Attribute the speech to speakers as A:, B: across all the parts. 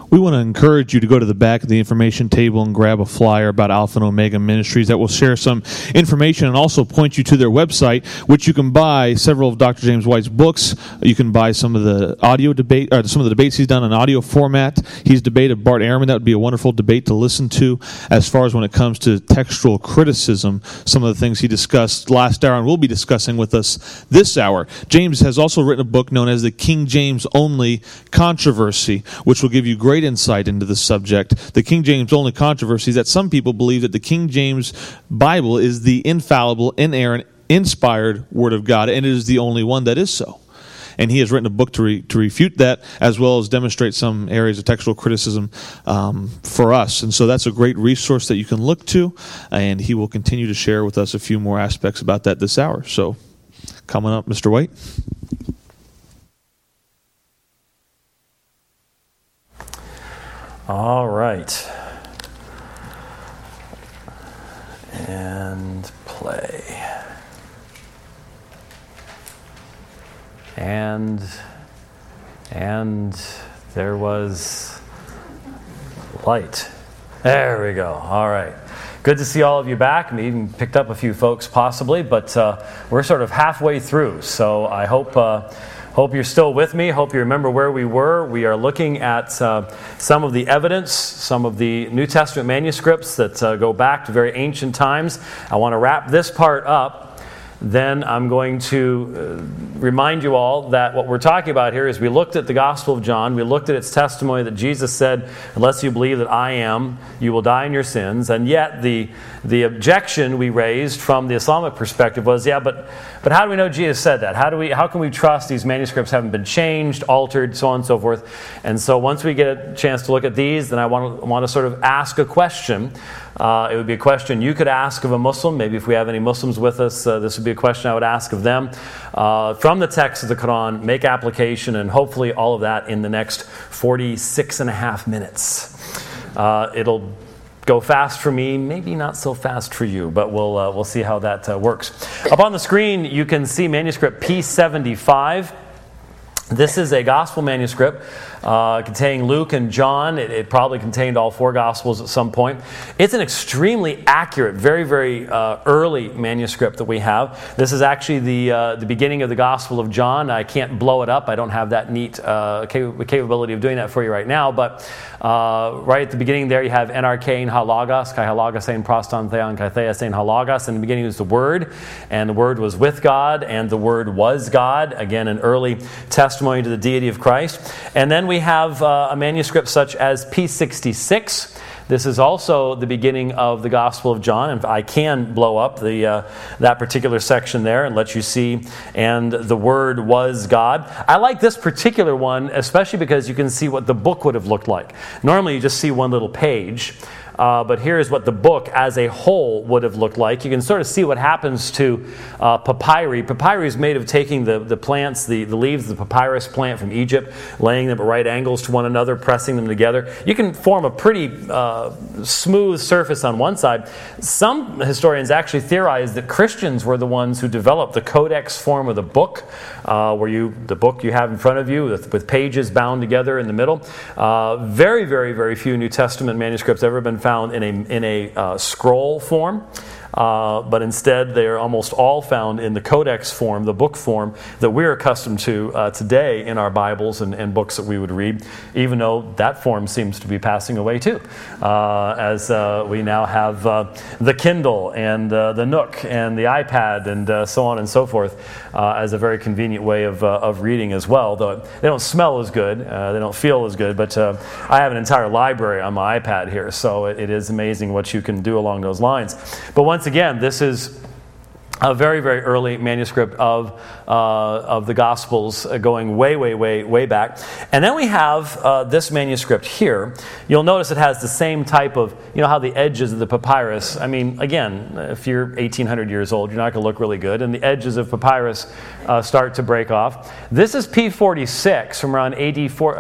A: We want to encourage you to go to the back of the information table and grab a flyer about Alpha and Omega Ministries that will share some information and also point you to their website, which you can buy several of Dr. James White's books. You can buy some of the audio debate, or some of the debates he's done in audio format. He's debated Bart Ehrman. That would be a wonderful debate to listen to. As far as when it comes to textual criticism, some of the things he discussed last hour and will be discussing with us this hour. James has also written a book known as the King James Only Controversy, which will give you great insight into the subject. The King James Only Controversy is that some people believe that the King James Bible is the infallible, inerrant, inspired Word of God, and it is the only one that is so. And he has written a book to refute that, as well as demonstrate some areas of textual criticism for us. And so that's a great resource that you can look to, and he will continue to share with us a few more aspects about that this hour. So coming up, Mr. White.
B: All right. And play. And there was light. There we go. All right. Good to see all of you back. We even picked up a few folks possibly, but we're sort of halfway through. So I hope you're still with me. Hope you remember where we were. We are looking at some of the evidence, some of the New Testament manuscripts that go back to very ancient times. I want to wrap this part up. Then I'm going to remind you all that what we're talking about here is we looked at the Gospel of John. We looked at its testimony that Jesus said, unless you believe that I am, you will die in your sins. And yet the objection we raised from the Islamic perspective was, but how do we know Jesus said that? How can we trust these manuscripts haven't been changed, altered, so on and so forth? And so once we get a chance to look at these, then I want to sort of ask a question. It would be a question you could ask of a Muslim. Maybe if we have any Muslims with us, this would be a question I would ask of them. From the text of the Quran, make application, and hopefully all of that in the next 46 and a half minutes. It'll go fast for me, maybe not so fast for you, but we'll see how that works. Up on the screen, you can see manuscript P75. This is a gospel manuscript containing Luke and John. It probably contained all four gospels at some point. It's an extremely accurate, very, very early manuscript that we have. This is actually the beginning of the Gospel of John. I can't blow it up. I don't have that neat capability of doing that for you right now. But right at the beginning there, you have NRK and halagos, kai halagos ein proston theon kai theos ein halagos. In the beginning was the Word, and the Word was with God, and the Word was God. Again, an early testimony to the deity of Christ. And then we have a manuscript such as P66. This is also the beginning of the Gospel of John, and I can blow up that particular section there and let you see, and the Word was God. I like this particular one, especially because you can see what the book would have looked like. Normally you just see one little page. But here's what the book as a whole would have looked like. You can sort of see what happens to papyri. Papyri is made of taking the plants, the leaves of the papyrus plant from Egypt, laying them at right angles to one another, pressing them together. You can form a pretty smooth surface on one side. Some historians actually theorize that Christians were the ones who developed the codex form of the book, the book you have in front of you with pages bound together in the middle. Very, very, very few New Testament manuscripts ever been found in a scroll form. But instead they are almost all found in the codex form, the book form that we're accustomed to today in our Bibles and books that we would read, even though that form seems to be passing away too, as we now have the Kindle and the Nook and the iPad and so on and so forth as a very convenient way of reading as well, though they don't smell as good, they don't feel as good, but I have an entire library on my iPad here, so it is amazing what you can do along those lines. But once again, this is a very, very early manuscript of the Gospels going way, way, way, way back. And then we have this manuscript here. You'll notice it has the same type of, how the edges of the papyrus, I mean, again, if you're 1,800 years old, you're not going to look really good, and the edges of papyrus start to break off. This is P46 from around AD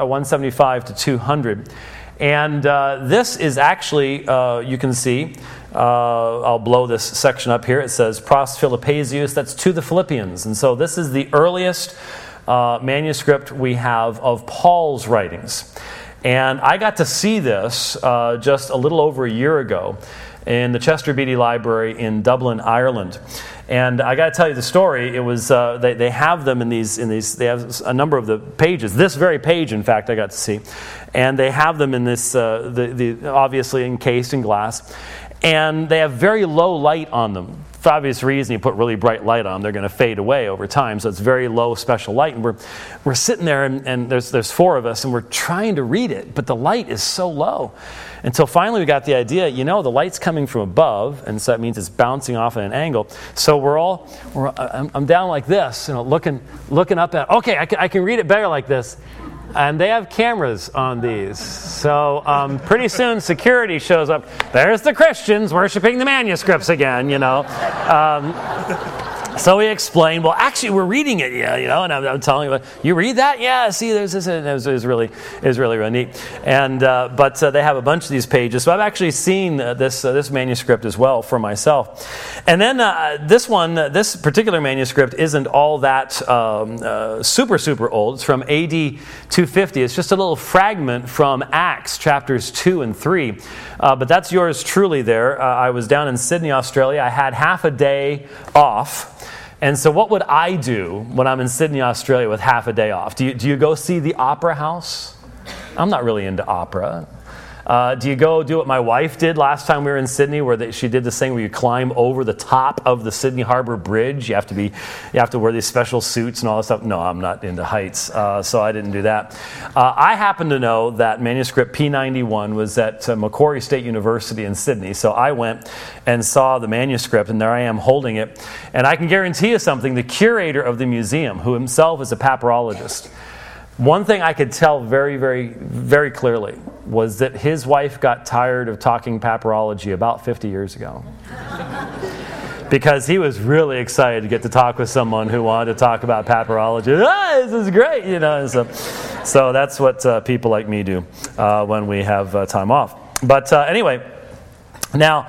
B: 175 to 200. And this is actually, you can see, I'll blow this section up here. It says Pros Philippizius, that's to the Philippians. And so this is the earliest manuscript we have of Paul's writings. And I got to see this just a little over a year ago in the Chester Beatty Library in Dublin, Ireland. And I got to tell you the story. It was they have them in these. They have a number of the pages. This very page, in fact, I got to see, and they have them in this obviously encased in glass, and they have very low light on them. For obvious reason, you put really bright light on them, they're going to fade away over time. So it's very low special light, and we're sitting there, and there's four of us, and we're trying to read it, but the light is so low. Until finally we got the idea, the light's coming from above, and so that means it's bouncing off at an angle. So I'm down like this, looking up at, okay, I can read it better like this. And they have cameras on these. So pretty soon security shows up. There's the Christians worshiping the manuscripts again, So we explained, well, actually, we're reading it, and I'm telling you, you read that? Yeah, see, there's this, and it was really neat. And but they have a bunch of these pages, so I've actually seen this manuscript as well for myself. And then this particular manuscript isn't all that super old. It's from AD 250. It's just a little fragment from Acts chapters 2 and 3. But that's yours truly there. I was down in Sydney, Australia. I had half a day off. And so what would I do when I'm in Sydney, Australia with half a day off? Do you go see the Opera House? I'm not really into opera. Do you go do what my wife did last time we were in Sydney, where she did this thing where you climb over the top of the Sydney Harbor Bridge? You have to wear these special suits and all that stuff. No, I'm not into heights, so I didn't do that. I happen to know that manuscript P91 was at Macquarie State University in Sydney, so I went and saw the manuscript, and there I am holding it. And I can guarantee you something: the curator of the museum, who himself is a papyrologist, one thing I could tell very, very, very clearly was that his wife got tired of talking papyrology about 50 years ago. Because he was really excited to get to talk with someone who wanted to talk about papyrology. This is great, So that's what people like me do when we have time off. But anyway, now,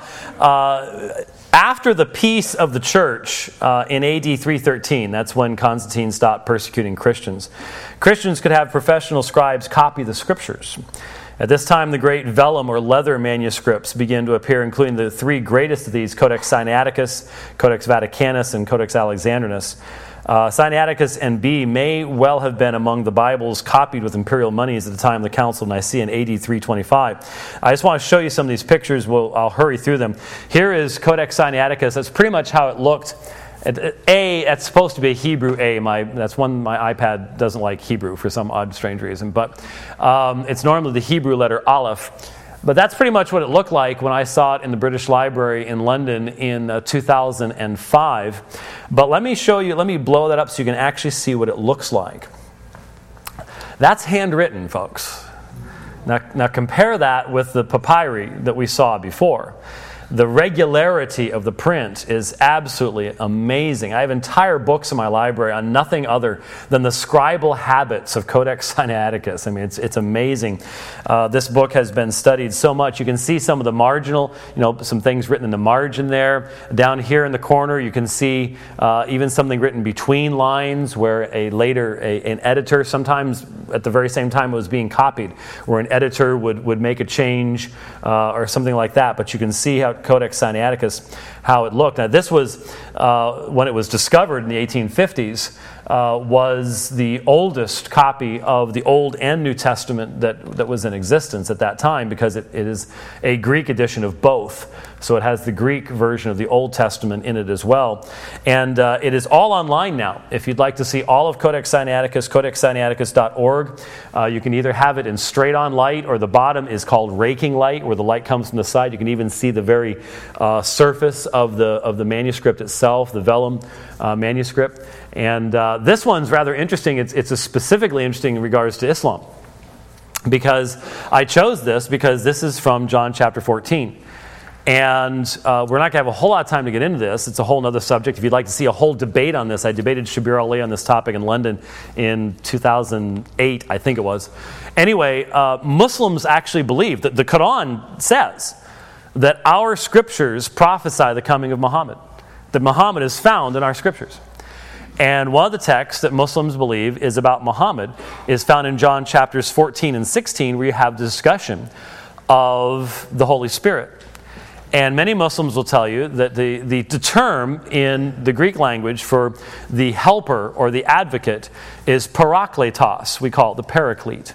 B: after the peace of the church in AD 313, that's when Constantine stopped persecuting Christians, Christians could have professional scribes copy the scriptures. At this time, the great vellum or leather manuscripts began to appear, including the three greatest of these, Codex Sinaiticus, Codex Vaticanus, and Codex Alexandrinus. Sinaiticus and B may well have been among the Bibles copied with imperial monies at the time of the Council of Nicaea in AD 325. I just want to show you some of these pictures. I'll hurry through them. Here is Codex Sinaiticus. That's pretty much how it looked. A, that's supposed to be a Hebrew A. That's one my iPad doesn't like Hebrew for some odd, strange reason. But it's normally the Hebrew letter Aleph. But that's pretty much what it looked like when I saw it in the British Library in London in 2005. But let me blow that up so you can actually see what it looks like. That's handwritten, folks. Now compare that with the papyri that we saw before. The regularity of the print is absolutely amazing. I have entire books in my library on nothing other than the scribal habits of Codex Sinaiticus. I mean, it's amazing. This book has been studied so much. You can see some of the marginal, some things written in the margin there. Down here in the corner, you can see even something written between lines where an editor, sometimes at the very same time it was being copied, where an editor would make a change or something like that. But you can see how Codex Sinaiticus, how it looked. Now, this was, when it was discovered in the 1850s, was the oldest copy of the Old and New Testament that was in existence at that time, because it is a Greek edition of both. So it has the Greek version of the Old Testament in it as well. And it is all online now. If you'd like to see all of Codex Sinaiticus, codexsinaiticus.org. You can either have it in straight-on light, or the bottom is called raking light, where the light comes from the side. You can even see the very surface of the manuscript itself, the vellum manuscript. And this one's rather interesting. It's specifically interesting in regards to Islam, because I chose this because this is from John chapter 14. And we're not going to have a whole lot of time to get into this. It's a whole other subject. If you'd like to see a whole debate on this, I debated Shabir Ali on this topic in London in 2008, I think it was. Anyway, Muslims actually believe that the Quran says that our scriptures prophesy the coming of Muhammad, that Muhammad is found in our scriptures. And one of the texts that Muslims believe is about Muhammad is found in John chapters 14 and 16, where you have the discussion of the Holy Spirit. And many Muslims will tell you that the term in the Greek language for the helper or the advocate is parakletos. We call it the paraclete.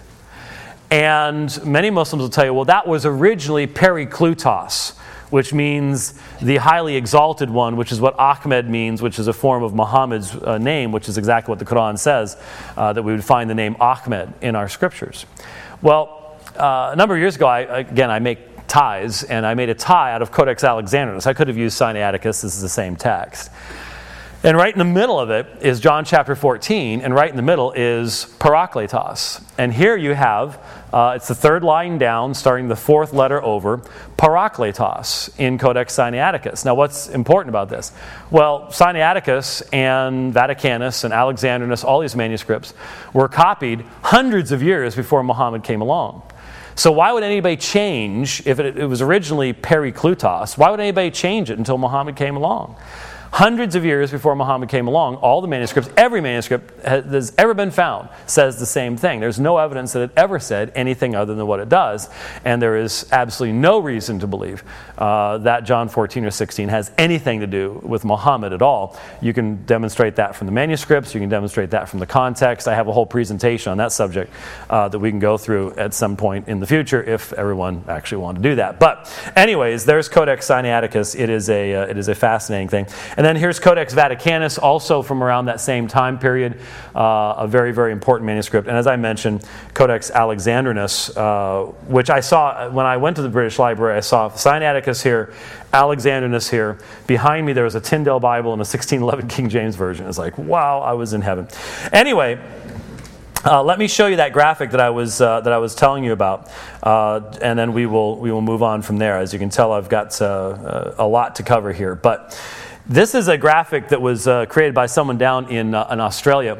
B: And many Muslims will tell you, well, that was originally periklutos, which means the highly exalted one, which is what Ahmed means, which is a form of Muhammad's name, which is exactly what the Quran says, that we would find the name Ahmed in our scriptures. Well, a number of years ago, I make ties, and I made a tie out of Codex Alexandrinus. I could have used Sinaiticus. This is the same text. And right in the middle of it is John chapter 14, and right in the middle is parakletos. And here you have, it's the third line down, starting the fourth letter over, parakletos in Codex Sinaiticus. Now what's important about this? Well, Sinaiticus and Vaticanus and Alexandrinus, all these manuscripts, were copied hundreds of years before Muhammad came along. So why would anybody change, if it was originally periklutos, why would anybody change it until Muhammad came along? Hundreds of years before Muhammad came along, all the manuscripts, every manuscript that's ever been found says the same thing. There's no evidence that it ever said anything other than what it does. And there is absolutely no reason to believe that John 14 or 16 has anything to do with Muhammad at all. You can demonstrate that from the manuscripts. You can demonstrate that from the context. I have a whole presentation on that subject that we can go through at some point in the future if everyone actually wanted to do that. But anyways, there's Codex Sinaiticus. It is a fascinating thing. And then here's Codex Vaticanus, also from around that same time period, a very, very important manuscript. And as I mentioned, Codex Alexandrinus, which I saw when I went to the British Library. I saw Sinaiticus here, Alexandrinus here. Behind me there was a Tyndale Bible and a 1611 King James Version. It's like, wow, I was in heaven. Anyway, let me show you that graphic that I was telling you about, and then we will move on from there. As you can tell, I've got a lot to cover here, but this is a graphic that was created by someone down in Australia.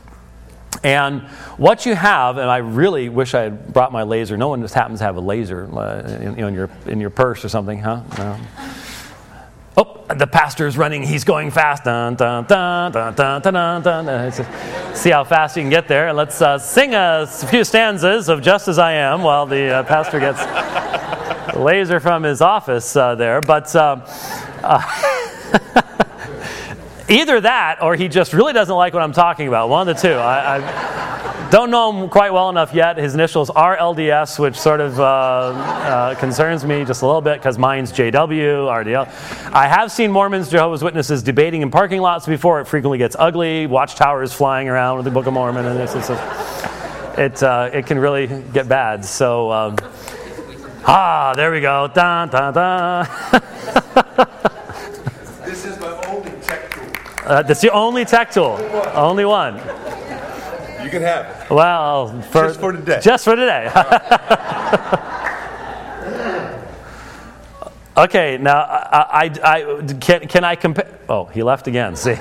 B: And what you have, and I really wish I had brought my laser. No one just happens to have a laser in your purse or something, huh? No. Oh, the pastor's running. He's going fast. Dun, dun, dun, dun, dun, dun, dun, dun. See how fast you can get there. And let's sing a few stanzas of Just As I Am while the pastor gets the laser from his office there. But either that or he just really doesn't like what I'm talking about. One of the two. I don't know him quite well enough yet. His initials are LDS, which sort of concerns me just a little bit because mine's JW, RDL. I have seen Mormons, Jehovah's Witnesses debating in parking lots before. It frequently gets ugly. Watchtowers flying around with the Book of Mormon, and it can really get bad. So, there we go. Dun, dun, dun.
C: This is my only tech tool.
B: That's the only tech tool. Only one.
C: You can have it.
B: Well,
C: just for today.
B: Just for today. Okay, now can I compare? Oh, he left again. See,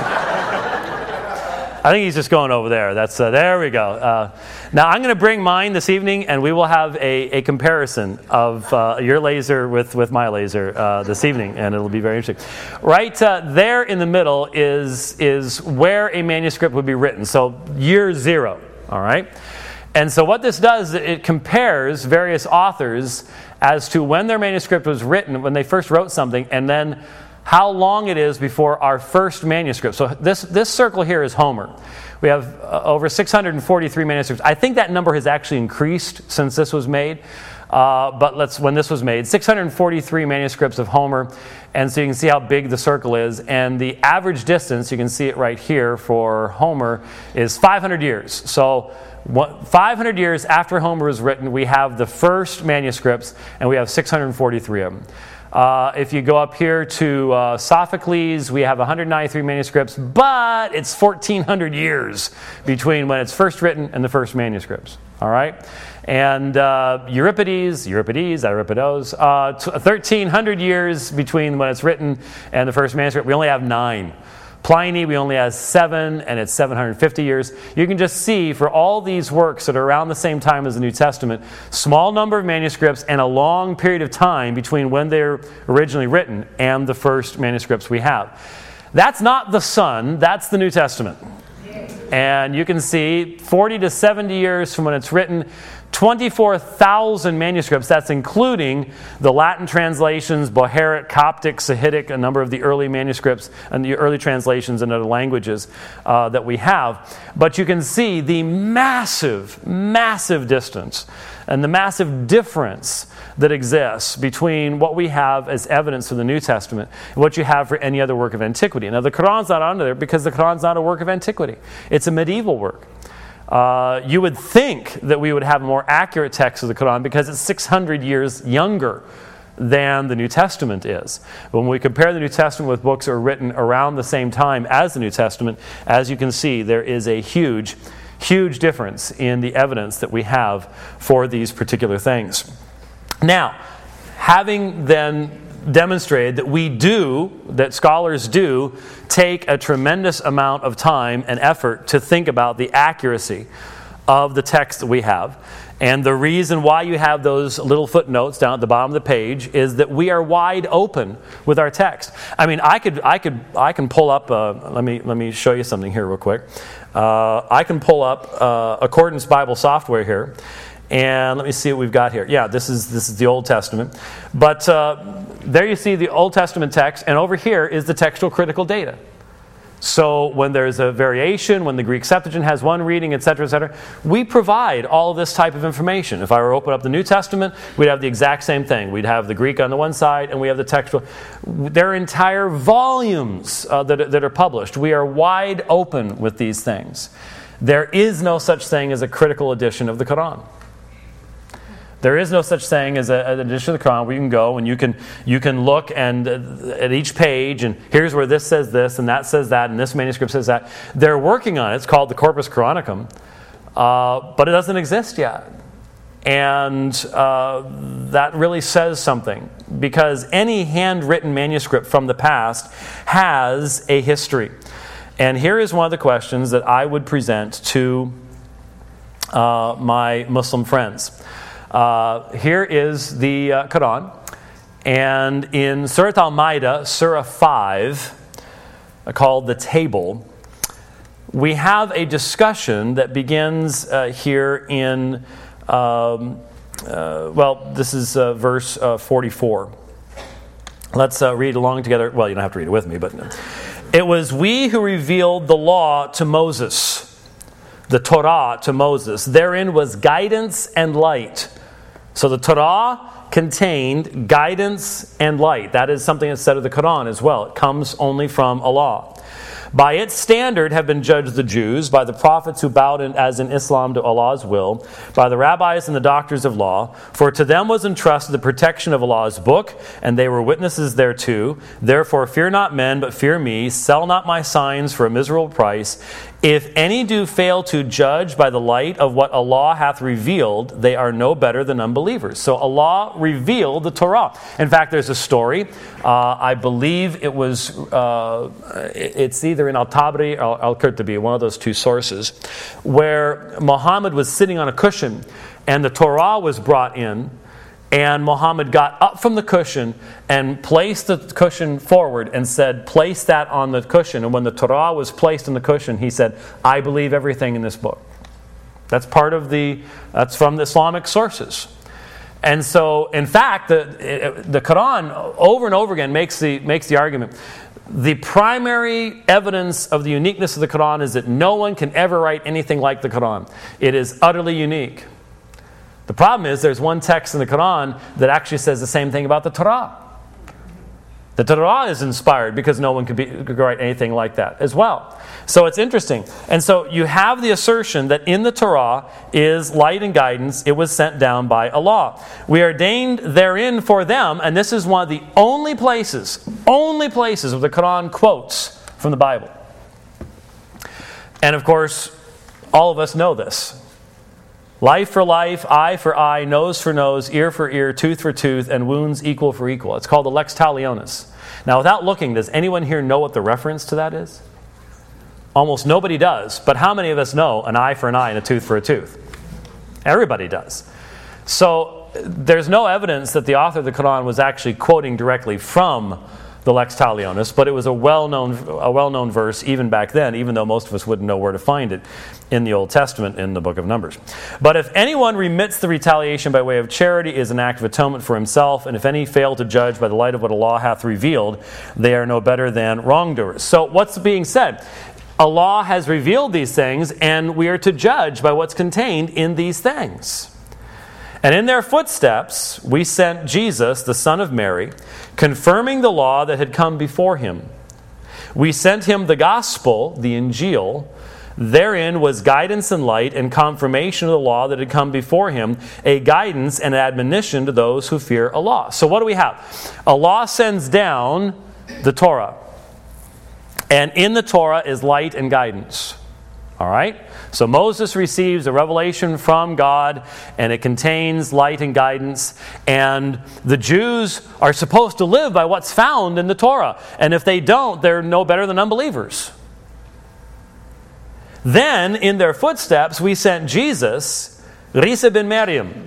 B: I think he's just going over there. That's there we go. Now I'm going to bring mine this evening, and we will have a comparison of your laser with my laser this evening, and it'll be very interesting. Right there in the middle is where a manuscript would be written. So year 0. All right. And so what this does, it compares various authors as to when their manuscript was written, when they first wrote something, and then how long it is before our first manuscript. So this circle here is Homer. We have over 643 manuscripts. I think that number has actually increased since this was made. But when this was made, 643 manuscripts of Homer. And so you can see how big the circle is. And the average distance, you can see it right here for Homer, is 500 years. So 500 years after Homer was written, we have the first manuscripts, and we have 643 of them. If you go up here to Sophocles, we have 193 manuscripts, but it's 1,400 years between when it's first written and the first manuscripts. All right? And Euripides, 1,300 years between when it's written and the first manuscript. We only have 9. Pliny, we only have 7, and it's 750 years. You can just see for all these works that are around the same time as the New Testament, small number of manuscripts and a long period of time between when they're originally written and the first manuscripts we have. That's not the Son, that's the New Testament. And you can see 40 to 70 years from when it's written, 24,000 manuscripts. That's including the Latin translations, Bohairic, Coptic, Sahidic, a number of the early manuscripts and the early translations in other languages that we have. But you can see the massive, massive distance and the massive difference that exists between what we have as evidence for the New Testament and what you have for any other work of antiquity. Now, the Quran's not under there because the Quran's not a work of antiquity. It's a medieval work. You would think that we would have a more accurate text of the Quran because it's 600 years younger than the New Testament is. But when we compare the New Testament with books that were written around the same time as the New Testament, as you can see, there is a huge, huge difference in the evidence that we have for these particular things. Now, having then demonstrated that scholars do take a tremendous amount of time and effort to think about the accuracy of the text that we have. And the reason why you have those little footnotes down at the bottom of the page is that we are wide open with our text. I mean, I can pull up. Let me show you something here real quick. I can pull up Accordance Bible software here. And let me see what we've got here. Yeah, this is the Old Testament. But there you see the Old Testament text, and over here is the textual critical data. So when there's a variation, when the Greek Septuagint has one reading, etc., we provide all of this type of information. If I were to open up the New Testament, we'd have the exact same thing. We'd have the Greek on the one side, and we have the textual. There are entire volumes that are published. We are wide open with these things. There is no such thing as a critical edition of the Quran. There is no such thing as an edition of the Quran where you can go and you can look and at each page and here's where this says this and that says that and this manuscript says that. They're working on it. It's called the Corpus Coranicum, but it doesn't exist yet. And that really says something because any handwritten manuscript from the past has a history. And here is one of the questions that I would present to my Muslim friends. Here is the Quran, and in Surah Al-Ma'idah, Surah 5, called the Table, we have a discussion that begins here in, this is verse 44. Let's read along together. Well, you don't have to read it with me, but it was we who revealed the law to Moses, the Torah to Moses. Therein was guidance and light. So the Torah contained guidance and light. That is something that's said of the Quran as well. It comes only from Allah. By its standard have been judged the Jews, by the prophets who bowed as in Islam to Allah's will, by the rabbis and the doctors of law. For to them was entrusted the protection of Allah's book, and they were witnesses thereto. Therefore fear not men, but fear me. Sell not my signs for a miserable price. If any do fail to judge by the light of what Allah hath revealed, they are no better than unbelievers. So Allah revealed the Torah. In fact, there's a story. I believe it was, it's either in Al-Tabari or Al-Qurtubi, one of those two sources, where Muhammad was sitting on a cushion and the Torah was brought in. And Muhammad got up from the cushion and placed the cushion forward and said, place that on the cushion. And when the Torah was placed on the cushion, he said, I believe everything in this book. That's from the Islamic sources. And so, in fact, the Quran over and over again makes the argument. The primary evidence of the uniqueness of the Quran is that no one can ever write anything like the Quran. It is utterly unique. The problem is there's one text in the Quran that actually says the same thing about the Torah. The Torah is inspired because no one could write anything like that as well. So it's interesting. And so you have the assertion that in the Torah is light and guidance. It was sent down by Allah. We are ordained therein for them, and this is one of the only places where the Quran quotes from the Bible. And of course, all of us know this. Life for life, eye for eye, nose for nose, ear for ear, tooth for tooth, and wounds equal for equal. It's called the lex talionis. Now, without looking, does anyone here know what the reference to that is? Almost nobody does. But how many of us know an eye for an eye and a tooth for a tooth? Everybody does. So there's no evidence that the author of the Quran was actually quoting directly from the lex talionis, but it was a well-known verse even back then, even though most of us wouldn't know where to find it in the Old Testament in the book of Numbers. But if anyone remits the retaliation by way of charity, is an act of atonement for himself, and if any fail to judge by the light of what a law hath revealed, they are no better than wrongdoers. So what's being said? A law has revealed these things, and we are to judge by what's contained in these things. And in their footsteps, we sent Jesus, the son of Mary, confirming the law that had come before him. We sent him the gospel, the Injil. Therein was guidance and light and confirmation of the law that had come before him, a guidance and admonition to those who fear Allah. So what do we have? Allah sends down the Torah. And in the Torah is light and guidance. All right? So Moses receives a revelation from God, and it contains light and guidance. And the Jews are supposed to live by what's found in the Torah. And if they don't, they're no better than unbelievers. Then, in their footsteps, we sent Jesus, Isa ibn Maryam,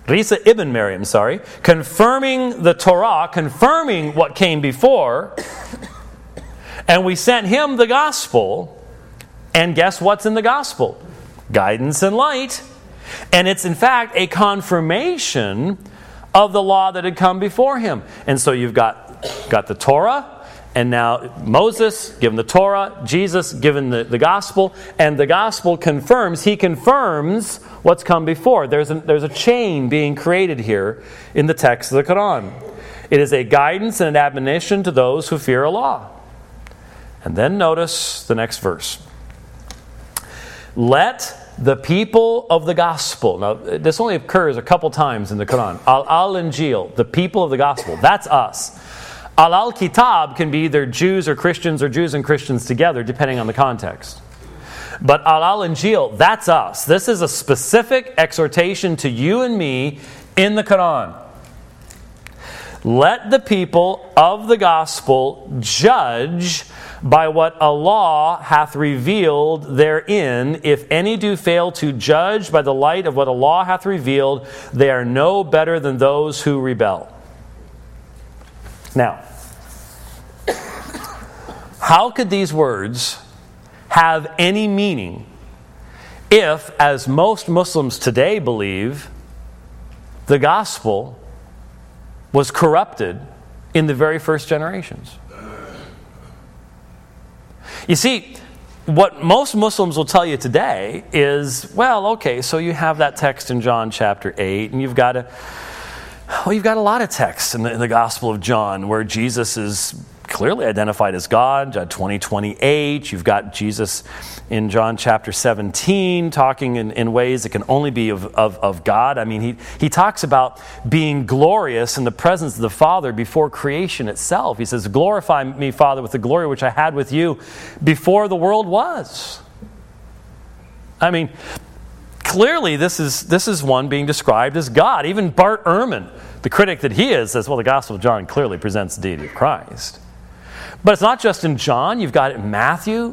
B: confirming the Torah, confirming what came before. And we sent him the gospel. And guess what's in the gospel? Guidance and light. And it's in fact a confirmation of the law that had come before him. And so you've got the Torah, and now Moses given the Torah, Jesus given the gospel, and the gospel confirms what's come before. There's a chain being created here in the text of the Quran. It is a guidance and an admonition to those who fear Allah. And then notice the next verse. Let the people of the gospel. Now, this only occurs a couple times in the Quran. Al-Injil, the people of the gospel. That's us. Al-Kitab can be either Jews or Christians or Jews and Christians together, depending on the context. But Al-Injil, that's us. This is a specific exhortation to you and me in the Quran. Let the people of the gospel judge by what Allah hath revealed therein. If any do fail to judge by the light of what Allah hath revealed, they are no better than those who rebel. Now, how could these words have any meaning if, as most Muslims today believe, the gospel was corrupted in the very first generations? You see, what most Muslims will tell you today is, well, okay, so you have that text in John chapter 8, and you've got a lot of texts in the Gospel of John where Jesus is clearly identified as God. John 20:28. You've got Jesus in John chapter 17 talking in ways that can only be of God. I mean, he talks about being glorious in the presence of the Father before creation itself. He says, glorify me, Father, with the glory which I had with you before the world was. I mean, clearly this is one being described as God. Even Bart Ehrman, the critic that he is, says, well, the Gospel of John clearly presents the deity of Christ. But it's not just in John. You've got it in Matthew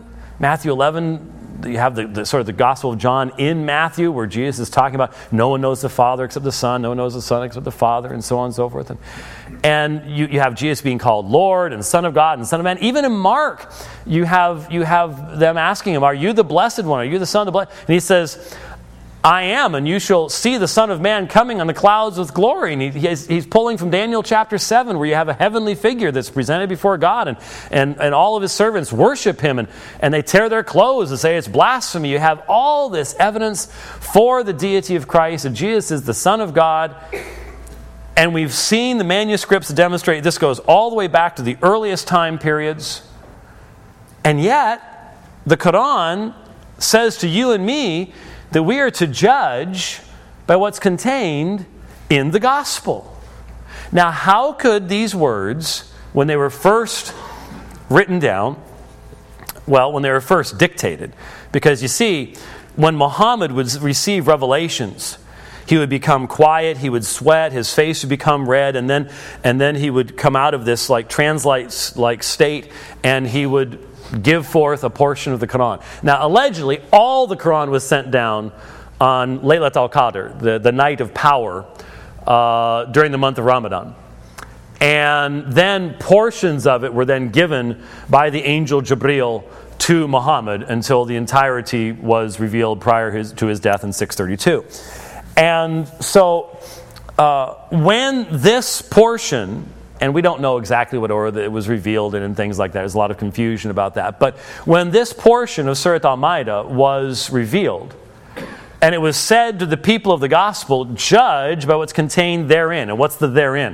B: 11. You have the sort of the Gospel of John in Matthew, where Jesus is talking about no one knows the Father except the Son, no one knows the Son except the Father, and so on and so forth. And you have Jesus being called Lord and Son of God and Son of Man. Even in Mark, you have them asking him, are you the Blessed One? Are you the Son of the Blessed? And he says, I am, and you shall see the Son of Man coming on the clouds with glory. And he's pulling from Daniel chapter 7, where you have a heavenly figure that's presented before God, and all of his servants worship him, and they tear their clothes and say it's blasphemy. You have all this evidence for the deity of Christ, and Jesus is the Son of God. And we've seen the manuscripts demonstrate this goes all the way back to the earliest time periods. And yet, the Quran says to you and me that we are to judge by what's contained in the gospel. Now, how could these words, when they were first written down, when they were first dictated, because you see, when Muhammad would receive revelations, he would become quiet, he would sweat, his face would become red, and then he would come out of this translate-like state, and he would give forth a portion of the Quran. Now, allegedly, all the Quran was sent down on Laylat al-Qadr, the night of power, during the month of Ramadan. And then portions of it were then given by the angel Jibril to Muhammad until the entirety was revealed prior to his death in 632. And so when this portion, and we don't know exactly what order that it was revealed in and things like that. There's a lot of confusion about that. But when this portion of Surat Al-Ma'idah was revealed, and it was said to the people of the gospel, judge by what's contained therein. And what's the therein?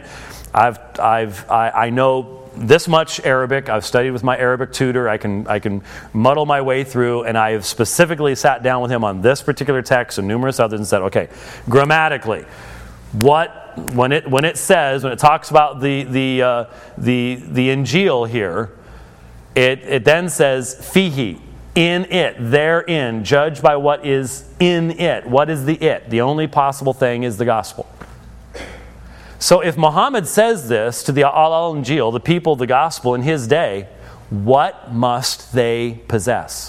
B: I know this much Arabic. I've studied with my Arabic tutor. I can muddle my way through, and I have specifically sat down with him on this particular text and numerous others and said, okay, grammatically, when it talks about the Injil here, it then says fihi, in it, therein, judge by what is in it. What is the it? The only possible thing is the gospel. So if Muhammad says this to the Al-Injil, the people of the gospel in his day, what must they possess?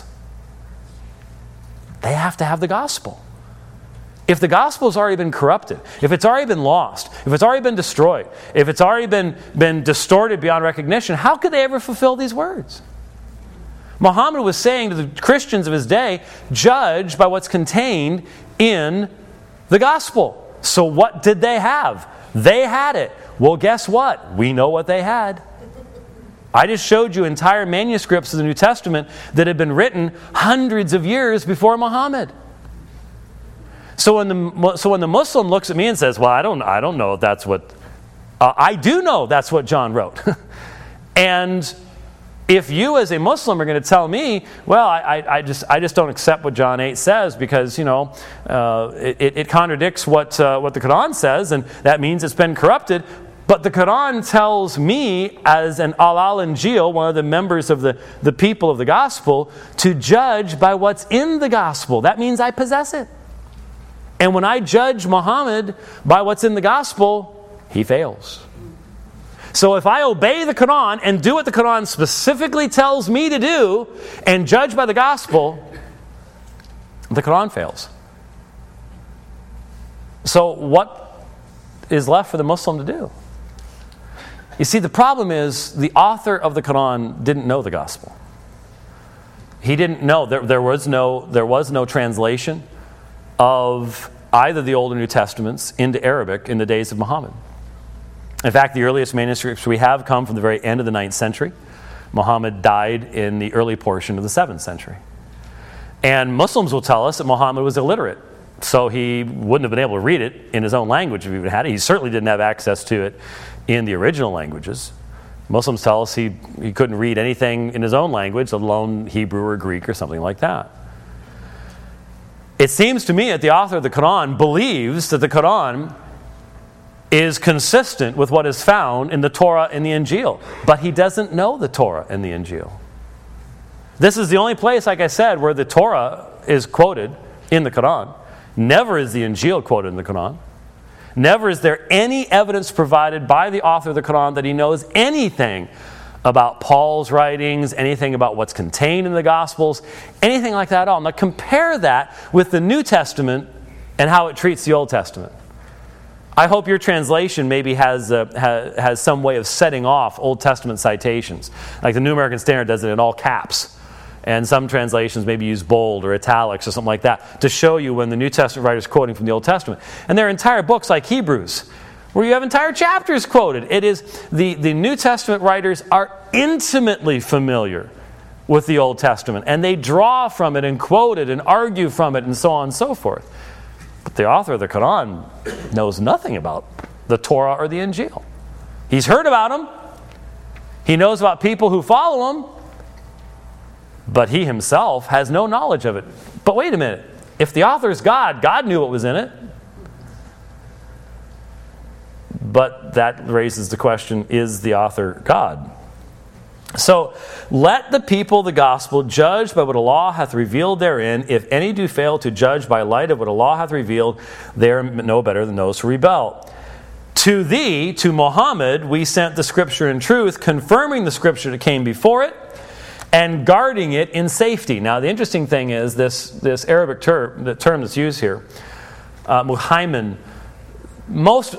B: They have to have the gospel. If the gospel has already been corrupted, if it's already been lost, if it's already been destroyed, if it's already been distorted beyond recognition, how could they ever fulfill these words? Muhammad was saying to the Christians of his day, judge by what's contained in the gospel. So what did they have? They had it. Well, guess what? We know what they had. I just showed you entire manuscripts of the New Testament that had been written hundreds of years before Muhammad. So when the Muslim looks at me and says, well, I don't know if that's what... I do know that's what John wrote. And if you as a Muslim are going to tell me, well, I just don't accept what John 8 says because, it contradicts what the Quran says, and that means it's been corrupted. But the Quran tells me, as an Al-Injil, one of the members of the people of the gospel, to judge by what's in the gospel. That means I possess it. And when I judge Muhammad by what's in the gospel, he fails. So if I obey the Quran and do what the Quran specifically tells me to do and judge by the gospel, the Quran fails. So what is left for the Muslim to do? You see, the problem is the author of the Quran didn't know the gospel. He didn't know. There was no translation of either the Old or New Testaments into Arabic in the days of Muhammad. In fact, the earliest manuscripts we have come from the very end of the 9th century. Muhammad died in the early portion of the 7th century. And Muslims will tell us that Muhammad was illiterate, so he wouldn't have been able to read it in his own language if he even had it. He certainly didn't have access to it in the original languages. Muslims tell us he couldn't read anything in his own language, let alone Hebrew or Greek or something like that. It seems to me that the author of the Quran believes that the Quran is consistent with what is found in the Torah and the Injil. But he doesn't know the Torah and the Injil. This is the only place, like I said, where the Torah is quoted in the Quran. Never is the Injil quoted in the Quran. Never is there any evidence provided by the author of the Quran that he knows anything about Paul's writings, anything about what's contained in the Gospels, anything like that at all. Now compare that with the New Testament and how it treats the Old Testament. I hope your translation maybe has some way of setting off Old Testament citations. Like the New American Standard does it in all caps. And some translations maybe use bold or italics or something like that to show you when the New Testament writer is quoting from the Old Testament. And there are entire books like Hebrews where you have entire chapters quoted. It is the New Testament writers are intimately familiar with the Old Testament. And they draw from it and quote it and argue from it and so on and so forth. But the author of the Quran knows nothing about the Torah or the Injil. He's heard about them. He knows about people who follow them. But he himself has no knowledge of it. But wait a minute. If the author is God, God knew what was in it. But that raises the question, is the author God? So, let the people of the gospel judge by what Allah hath revealed therein. If any do fail to judge by light of what Allah hath revealed, they are no better than those who rebel. To thee, to Muhammad, we sent the scripture in truth, confirming the scripture that came before it, and guarding it in safety. Now, the interesting thing is this Arabic term, the term that's used here, muhaimin. Most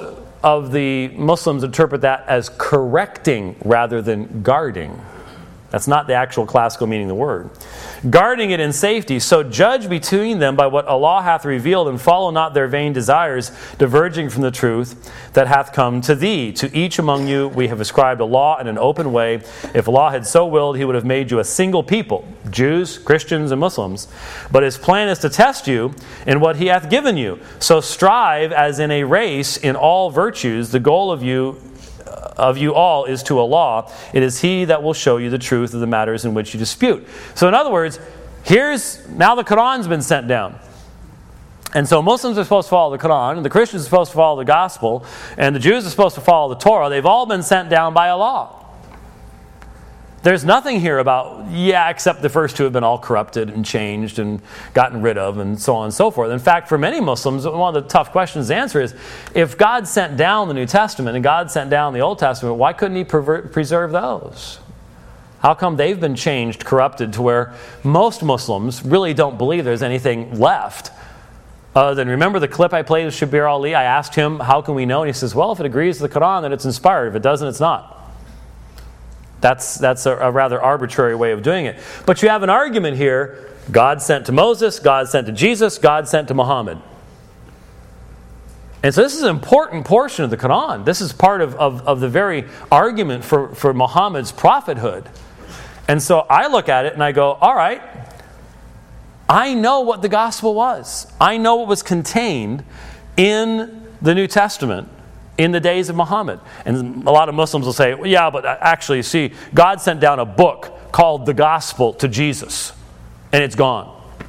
B: of the Muslims interpret that as correcting rather than guarding. That's not the actual classical meaning of the word. Guarding it in safety. So judge between them by what Allah hath revealed, and follow not their vain desires, diverging from the truth that hath come to thee. To each among you we have ascribed a law in an open way. If Allah had so willed, He would have made you a single people, Jews, Christians, and Muslims. But His plan is to test you in what He hath given you. So strive as in a race in all virtues. The goal of you all is to Allah. It is He that will show you the truth of the matters in which you dispute. So in other words, now the Quran's been sent down. And so Muslims are supposed to follow the Quran, and the Christians are supposed to follow the gospel, and the Jews are supposed to follow the Torah. They've all been sent down by Allah. There's nothing here about, except the first two have been all corrupted and changed and gotten rid of and so on and so forth. In fact, for many Muslims, one of the tough questions to answer is, if God sent down the New Testament and God sent down the Old Testament, why couldn't He preserve those? How come they've been changed, corrupted, to where most Muslims really don't believe there's anything left? Then remember the clip I played with Shabir Ali? I asked him, how can we know? And he says, well, if it agrees with the Quran, then it's inspired. If it doesn't, it's not. That's a rather arbitrary way of doing it. But you have an argument here. God sent to Moses, God sent to Jesus, God sent to Muhammad. And so this is an important portion of the Quran. This is part of the very argument for Muhammad's prophethood. And so I look at it and I go, all right, I know what the gospel was. I know what was contained in the New Testament in the days of Muhammad. And a lot of Muslims will say, well, yeah, but actually, see, God sent down a book called the Gospel to Jesus, and it's gone.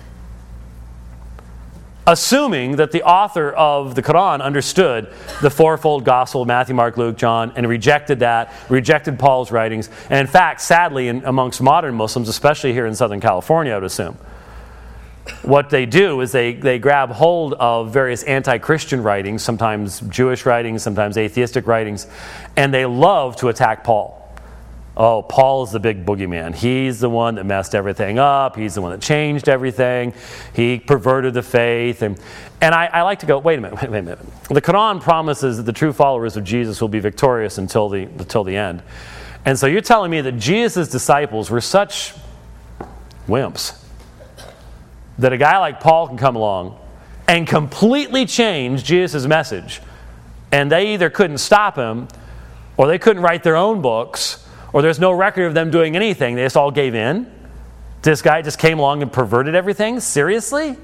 B: Assuming that the author of the Quran understood the fourfold gospel, Matthew, Mark, Luke, John, and rejected Paul's writings. And in fact, sadly, amongst modern Muslims, especially here in Southern California, I would assume, what they do is they grab hold of various anti-Christian writings, sometimes Jewish writings, sometimes atheistic writings, and they love to attack Paul. Oh, Paul is the big boogeyman. He's the one that messed everything up. He's the one that changed everything. He perverted the faith. And I like to go, wait a minute. The Quran promises that the true followers of Jesus will be victorious until the end. And so you're telling me that Jesus' disciples were such wimps that a guy like Paul can come along and completely change Jesus' message, and they either couldn't stop him, or they couldn't write their own books, or there's no record of them doing anything. They just all gave in? This guy just came along and perverted everything? Seriously?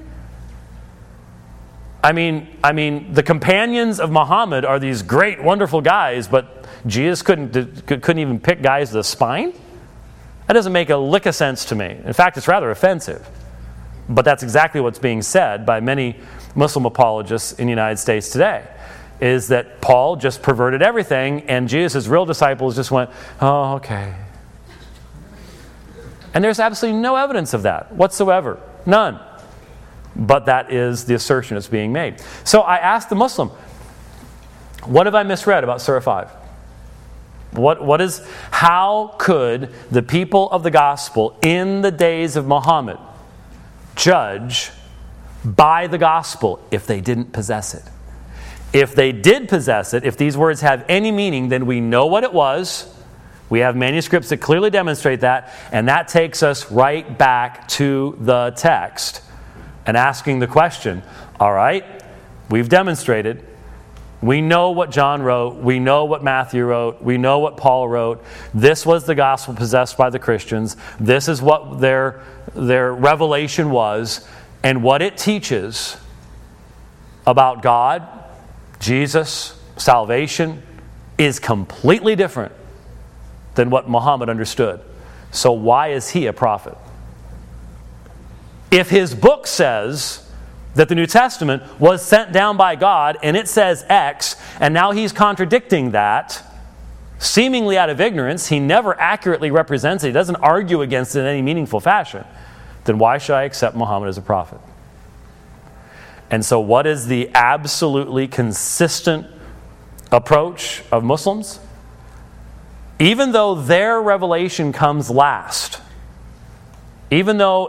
B: I mean, the companions of Muhammad are these great, wonderful guys, but Jesus couldn't even pick guys with a spine? That doesn't make a lick of sense to me. In fact, it's rather offensive. But that's exactly what's being said by many Muslim apologists in the United States today, is that Paul just perverted everything, and Jesus' real disciples just went, oh, okay. And there's absolutely no evidence of that whatsoever. None. But that is the assertion that's being made. So I asked the Muslim, what have I misread about Surah 5? How could the people of the gospel in the days of Muhammad judge by the gospel if they didn't possess it? If they did possess it, if these words have any meaning, then we know what it was. We have manuscripts that clearly demonstrate that, and that takes us right back to the text and asking the question, all right, we've demonstrated. We know what John wrote. We know what Matthew wrote. We know what Paul wrote. This was the gospel possessed by the Christians. This is what their revelation was. And what it teaches about God, Jesus, salvation, is completely different than what Muhammad understood. So why is he a prophet? If his book says that the New Testament was sent down by God, and it says X, and now he's contradicting that, seemingly out of ignorance, he never accurately represents it, he doesn't argue against it in any meaningful fashion, then why should I accept Muhammad as a prophet? And so what is the absolutely consistent approach of Muslims? Even though their revelation comes last, even though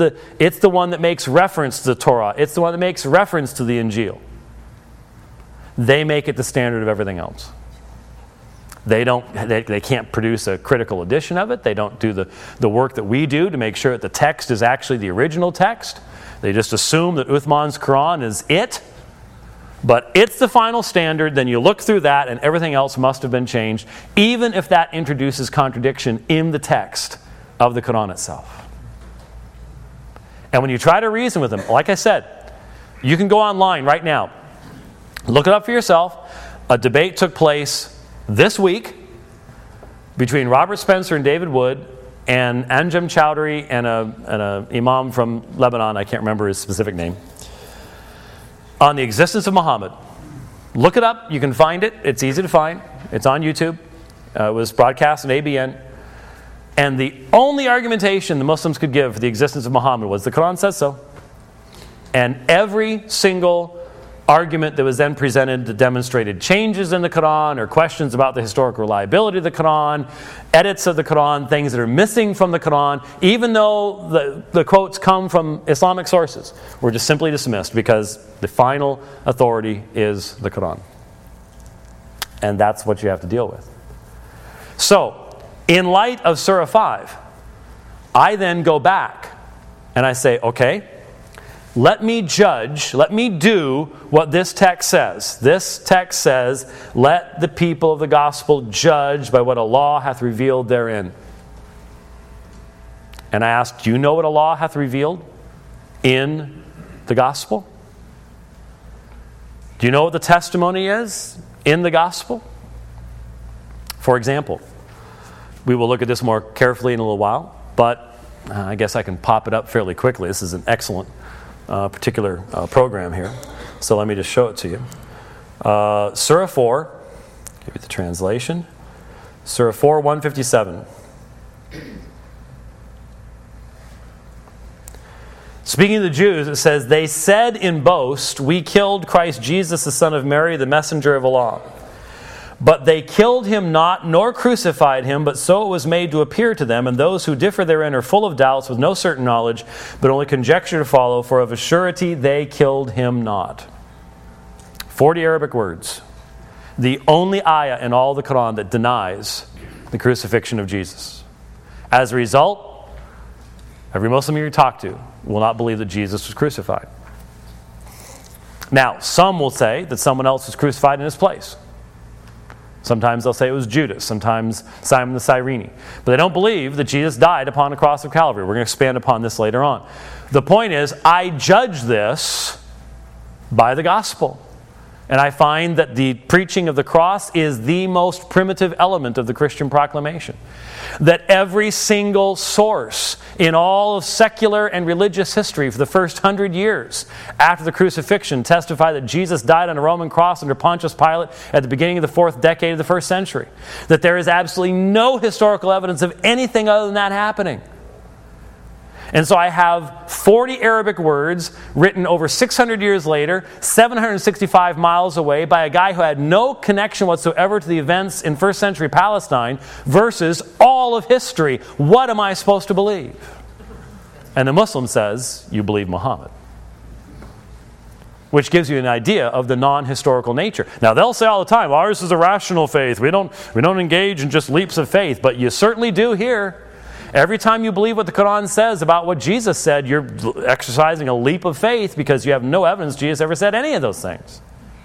B: it's the one that makes reference to the Torah, it's the one that makes reference to the Injil, they make it the standard of everything else. They can't produce a critical edition of it. They don't do the work that we do to make sure that the text is actually the original text. They just assume that Uthman's Quran is it. But it's the final standard. Then you look through that and everything else must have been changed, even if that introduces contradiction in the text of the Quran itself. And when you try to reason with them, like I said, you can go online right now. Look it up for yourself. A debate took place this week between Robert Spencer and David Wood and Anjem Chowdhury and a imam from Lebanon, I can't remember his specific name, on the existence of Muhammad. Look it up. You can find it. It's easy to find. It's on YouTube. It was broadcast on ABN. And the only argumentation the Muslims could give for the existence of Muhammad was the Quran says so. And every single argument that was then presented that demonstrated changes in the Quran or questions about the historical reliability of the Quran, edits of the Quran, things that are missing from the Quran, even though the quotes come from Islamic sources, were just simply dismissed because the final authority is the Quran. And that's what you have to deal with. So, in light of Surah 5, I then go back and I say, okay, let me judge, let me do what this text says. This text says, let the people of the gospel judge by what Allah hath revealed therein. And I asked, do you know what Allah hath revealed in the gospel? Do you know what the testimony is in the gospel? For example, we will look at this more carefully in a little while, but I guess I can pop it up fairly quickly. This is an excellent particular program here. So let me just show it to you. Surah 4, give you the translation. Surah 4, 157. Speaking of the Jews, it says, they said in boast, we killed Christ Jesus, the son of Mary, the messenger of Allah. But they killed him not, nor crucified him, but so it was made to appear to them, and those who differ therein are full of doubts, with no certain knowledge, but only conjecture to follow, for of a surety they killed him not. 40 Arabic words. The only ayah in all the Quran that denies the crucifixion of Jesus. As a result, every Muslim you talk to will not believe that Jesus was crucified. Now, some will say that someone else was crucified in his place. Sometimes they'll say it was Judas, sometimes Simon the Cyrene. But they don't believe that Jesus died upon the cross of Calvary. We're going to expand upon this later on. The point is, I judge this by the gospel. And I find that the preaching of the cross is the most primitive element of the Christian proclamation. That every single source in all of secular and religious history for the first 100 years after the crucifixion testify that Jesus died on a Roman cross under Pontius Pilate at the beginning of the 4th decade of the 1st century. That there is absolutely no historical evidence of anything other than that happening. And so I have 40 Arabic words written over 600 years later, 765 miles away, by a guy who had no connection whatsoever to the events in first century Palestine, versus all of history. What am I supposed to believe? And the Muslim says, you believe Muhammad. Which gives you an idea of the non-historical nature. Now they'll say all the time, ours is a rational faith. We don't engage in just leaps of faith, but you certainly do here. Every time you believe what the Quran says about what Jesus said, you're exercising a leap of faith because you have no evidence Jesus ever said any of those things.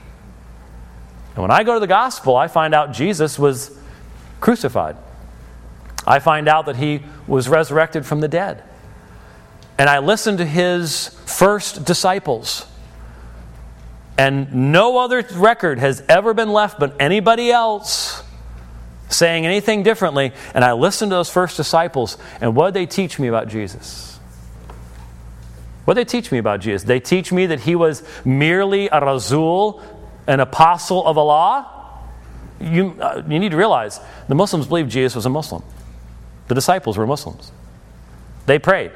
B: And when I go to the gospel, I find out Jesus was crucified. I find out that he was resurrected from the dead. And I listen to his first disciples. And no other record has ever been left but anybody else saying anything differently. And I listened to those first disciples, and what did they teach me about Jesus? What did they teach me about Jesus? They teach me that he was merely a Rasul, an apostle of Allah. You need to realize, the Muslims believed Jesus was a Muslim. The disciples were Muslims. They prayed.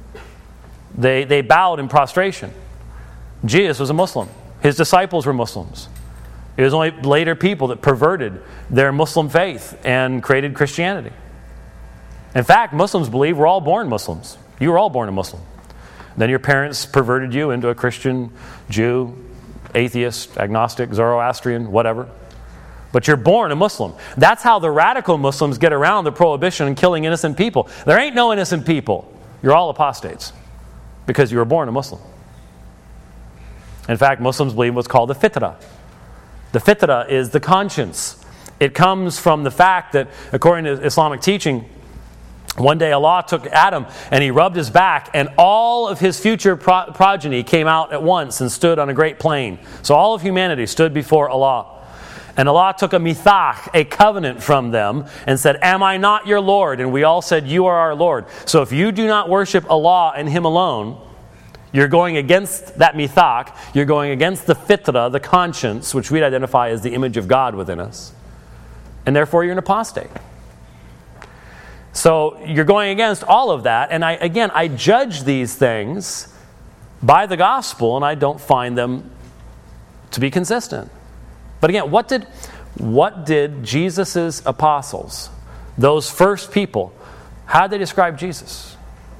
B: They bowed in prostration. Jesus was a Muslim. His disciples were Muslims. It was only later people that perverted their Muslim faith and created Christianity. In fact, Muslims believe we're all born Muslims. You were all born a Muslim. Then your parents perverted you into a Christian, Jew, atheist, agnostic, Zoroastrian, whatever. But you're born a Muslim. That's how the radical Muslims get around the prohibition on killing innocent people. There ain't no innocent people. You're all apostates because you were born a Muslim. In fact, Muslims believe what's called the fitrah. The fitrah is the conscience. It comes from the fact that, according to Islamic teaching, one day Allah took Adam and He rubbed his back, and all of his future progeny came out at once and stood on a great plain. So all of humanity stood before Allah. And Allah took a mithaq, a covenant from them, and said, "Am I not your Lord?" And we all said, "You are our Lord." So if you do not worship Allah and Him alone, you're going against that mithaq. You're going against the fitrah, the conscience, which we'd identify as the image of God within us. And therefore you're an apostate. So you're going against all of that. And I judge these things by the gospel, and I don't find them to be consistent. But again, what did Jesus' apostles, those first people, how did they describe Jesus?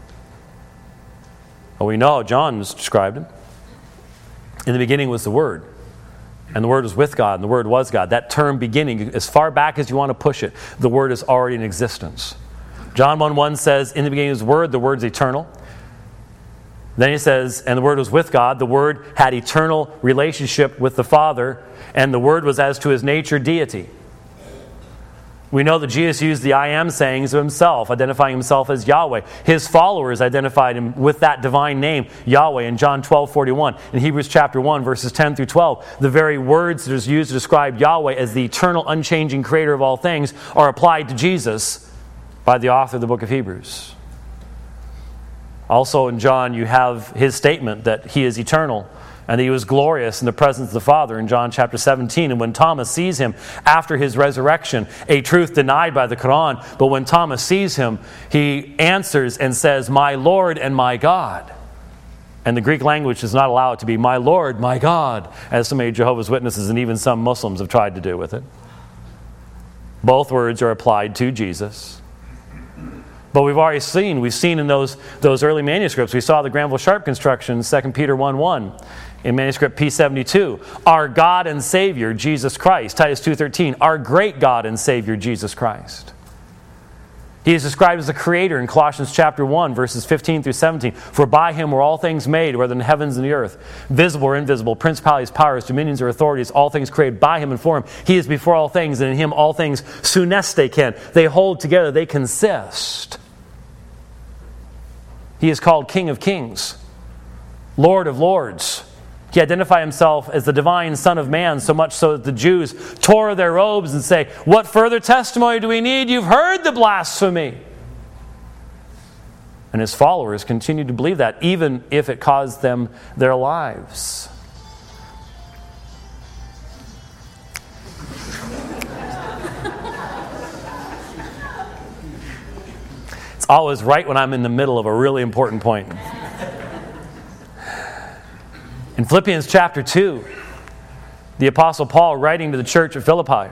B: Well, we know John described Him. In the beginning was the Word, and the Word was with God, and the Word was God. That term beginning, as far back as you want to push it, the Word is already in existence. John 1:1 says, "In the beginning was the Word, the Word's eternal." Then he says, "And the Word was with God. The Word had eternal relationship with the Father, and the Word was as to His nature deity." We know that Jesus used the I am sayings of Himself, identifying Himself as Yahweh. His followers identified Him with that divine name, Yahweh, in John 12:41. In Hebrews chapter 1, verses 10 through 12, the very words that is used to describe Yahweh as the eternal, unchanging creator of all things are applied to Jesus by the author of the book of Hebrews. Also in John, you have His statement that He is eternal and that He was glorious in the presence of the Father in John chapter 17. And when Thomas sees Him after His resurrection, a truth denied by the Quran, but when Thomas sees Him, he answers and says, "My Lord and my God." And the Greek language does not allow it to be "my Lord, my God," as so many Jehovah's Witnesses and even some Muslims have tried to do with it. Both words are applied to Jesus. But we've seen in those early manuscripts, we saw the Granville Sharp construction, 2 Peter 1:1, in manuscript P72, our God and Savior, Jesus Christ. Titus 2:13, our great God and Savior, Jesus Christ. He is described as the Creator in Colossians chapter 1, verses 15 through 17. For by Him were all things made, whether in the heavens and the earth, visible or invisible, principalities, powers, dominions, or authorities, all things created by Him and for Him. He is before all things, and in Him all things suneste. They hold together, they consist. He is called King of Kings, Lord of Lords. He identified Himself as the divine Son of Man, so much so that the Jews tore their robes and say, "What further testimony do we need? You've heard the blasphemy." And His followers continued to believe that, even if it caused them their lives. It's always right when I'm in the middle of a really important point. In Philippians chapter 2, the Apostle Paul, writing to the church at Philippi,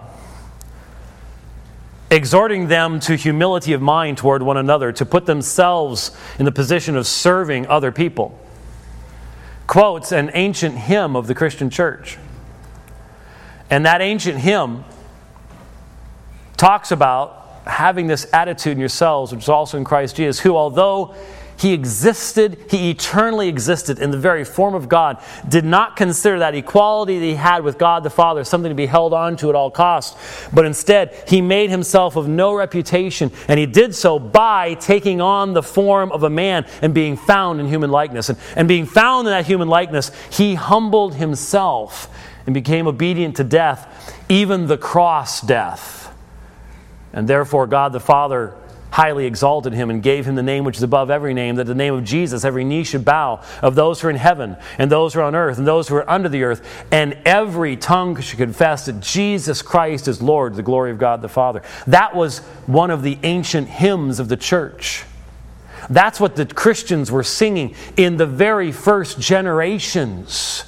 B: exhorting them to humility of mind toward one another, to put themselves in the position of serving other people, quotes an ancient hymn of the Christian church. And that ancient hymn talks about having this attitude in yourselves, which is also in Christ Jesus, who, although He eternally existed in the very form of God, did not consider that equality that He had with God the Father something to be held on to at all costs, but instead He made Himself of no reputation, and He did so by taking on the form of a man and being found in human likeness. And being found in that human likeness, He humbled Himself and became obedient to death, even the cross death. And therefore God the Father highly exalted Him and gave Him the name which is above every name, that the name of Jesus every knee should bow, of those who are in heaven and those who are on earth and those who are under the earth, and every tongue should confess that Jesus Christ is Lord, to the glory of God the Father. That was one of the ancient hymns of the church. That's what the Christians were singing in the very first generations.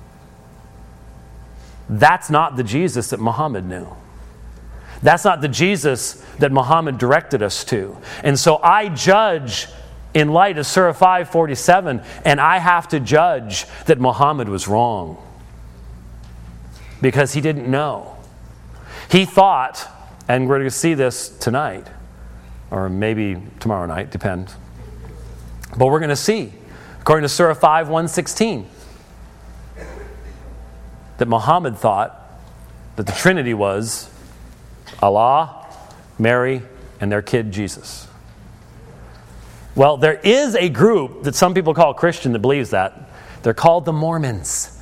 B: That's not the Jesus that Muhammad knew. That's not the Jesus that Muhammad directed us to. And so I judge in light of Surah 5:47, and I have to judge that Muhammad was wrong. because he didn't know. He thought, and we're going to see this tonight, or maybe tomorrow night, depends. But we're going to see, according to Surah 5:116, that Muhammad thought that the Trinity was Allah, Mary, and their kid Jesus. Well, there is a group that some people call Christian that believes that. They're called the Mormons.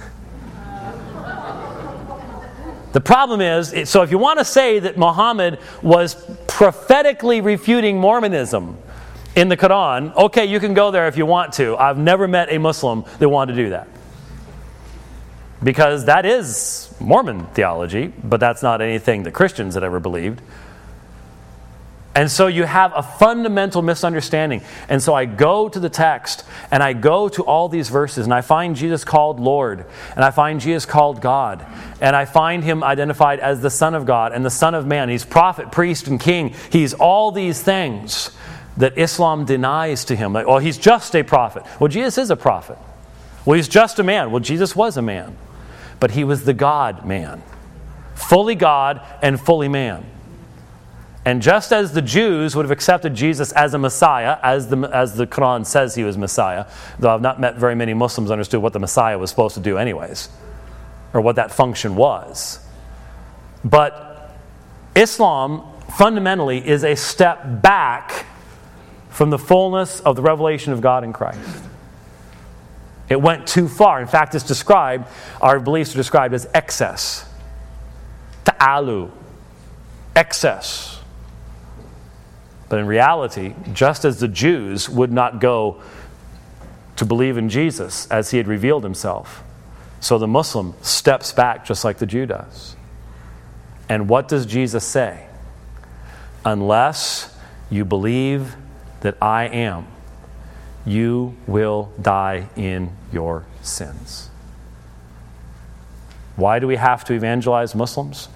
B: The problem is, so if you want to say that Muhammad was prophetically refuting Mormonism in the Quran, okay, you can go there if you want to. I've never met a Muslim that wanted to do that. Because that is Mormon theology, but that's not anything that Christians had ever believed. And so you have a fundamental misunderstanding. And so I go to the text, and I go to all these verses, and I find Jesus called Lord, and I find Jesus called God, and I find him identified as the Son of God and the Son of Man. He's prophet, priest, and king. He's all these things that Islam denies to him. Like, oh, he's just a prophet. Well, Jesus is a prophet. Well, he's just a man. Well, Jesus was a man. But he was the God-man. Fully God and fully man. And just as the Jews would have accepted Jesus as a Messiah, as the Quran says he was Messiah, though I've not met very many Muslims understood what the Messiah was supposed to do anyways, or what that function was. But Islam fundamentally is a step back from the fullness of the revelation of God in Christ. It went too far. In fact, it's described, our beliefs are described as excess. Ta'alu. Excess. But in reality, just as the Jews would not go to believe in Jesus as he had revealed himself, so the Muslim steps back just like the Jew does. And what does Jesus say? Unless you believe that I am, you will die in your sins. Why do we have to evangelize Muslims?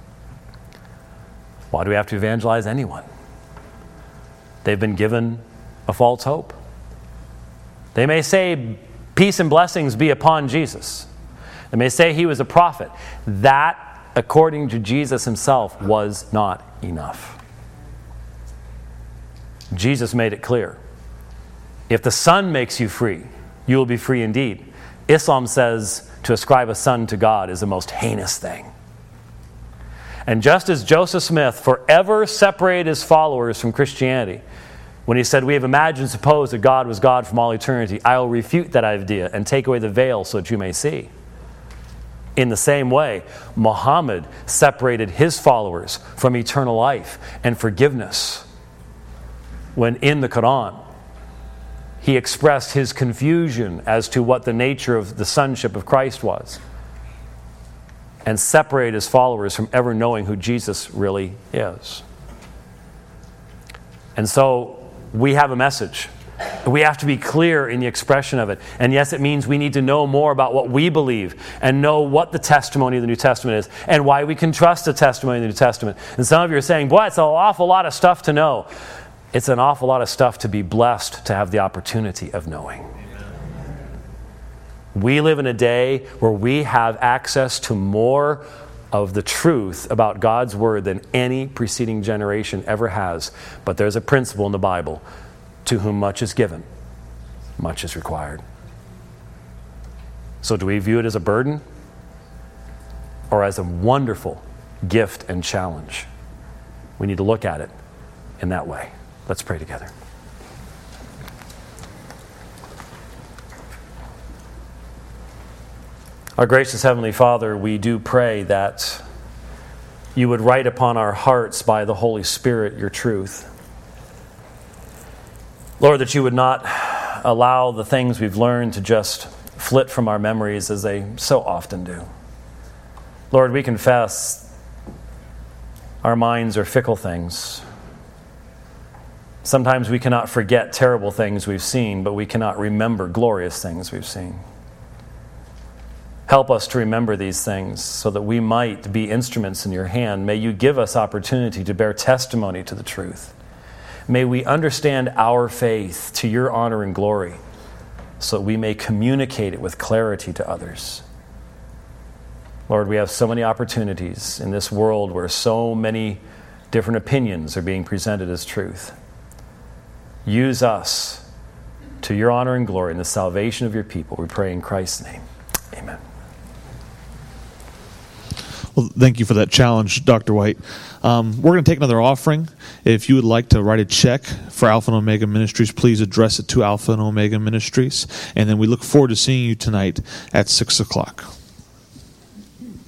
B: Why do we have to evangelize anyone? They've been given a false hope. They may say, peace and blessings be upon Jesus. They may say he was a prophet. That, according to Jesus himself, was not enough. Jesus made it clear. If the Son makes you free, you will be free indeed. Islam says to ascribe a son to God is the most heinous thing. And just as Joseph Smith forever separated his followers from Christianity, when he said, we have imagined, supposed that God was God from all eternity, I will refute that idea and take away the veil so that you may see. In the same way, Muhammad separated his followers from eternal life and forgiveness when in the Quran, he expressed his confusion as to what the nature of the sonship of Christ was and separated his followers from ever knowing who Jesus really is. And so we have a message. We have to be clear in the expression of it. And yes, it means we need to know more about what we believe and know what the testimony of the New Testament is and why we can trust the testimony of the New Testament. And some of you are saying, boy, it's an awful lot of stuff to know. It's an awful lot of stuff to be blessed to have the opportunity of knowing. We live in a day where we have access to more of the truth about God's Word than any preceding generation ever has. But there's a principle in the Bible. To whom much is given, much is required. So do we view it as a burden or as a wonderful gift and challenge? We need to look at it in that way. Let's pray together. Our gracious Heavenly Father, we do pray that you would write upon our hearts by the Holy Spirit your truth. Lord, that you would not allow the things we've learned to just flit from our memories as they so often do. Lord, we confess our minds are fickle things. Sometimes we cannot forget terrible things we've seen, but we cannot remember glorious things we've seen. Help us to remember these things so that we might be instruments in your hand. May you give us opportunity to bear testimony to the truth. May we understand our faith to your honor and glory so that we may communicate it with clarity to others. Lord, we have so many opportunities in this world where so many different opinions are being presented as truth. Use us to your honor and glory in the salvation of your people. We pray in Christ's name. Amen.
A: Well, thank you for that challenge, Dr. White. We're going to take another offering. If you would like to write a check for Alpha and Omega Ministries, please address it to Alpha and Omega Ministries. And then we look forward to seeing you tonight at 6 o'clock.